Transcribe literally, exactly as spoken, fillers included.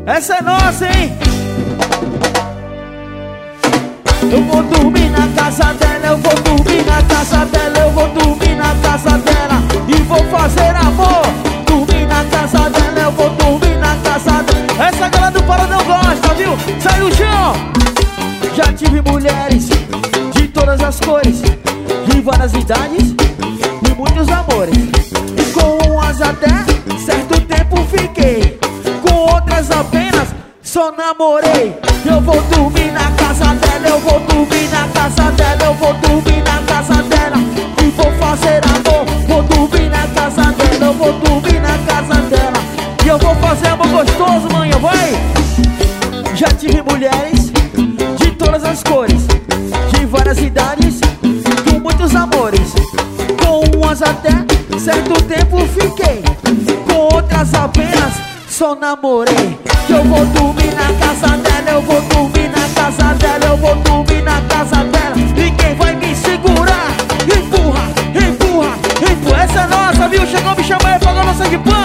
Essa é nossa, hein? Eu vou dormir na casa dela, eu vou dormir na casa dela, eu vou dormir na casa dela e vou fazer amor. Dormir na casa dela, eu vou dormir na casa dela. Essa galera do Paradão gosta, viu? Sai do chão! Já tive mulheres de todas as cores, de várias idades e muitos amores. E com umas até certo tempo fiquei, com outras apenas só namorei. Eu vou dormir na casa dela, eu vou dormir na casa dela, eu vou dormir na casa dela e vou fazer amor. Vou dormir na casa dela, eu vou dormir na casa dela e eu vou fazer amor gostoso, manhã, vai! Já tive mulheres de todas as cores, de várias idades, com muitos amores. Com umas até certo tempo fiquei, com outras apenas só namorei. Eu vou dormir na casa dela, eu vou dormir na casa dela, eu vou dormir na casa dela. E quem vai me segurar? Empurra, empurra, empurra. Essa é nossa, viu? Chegou, me chamou e pagou nossa de pão.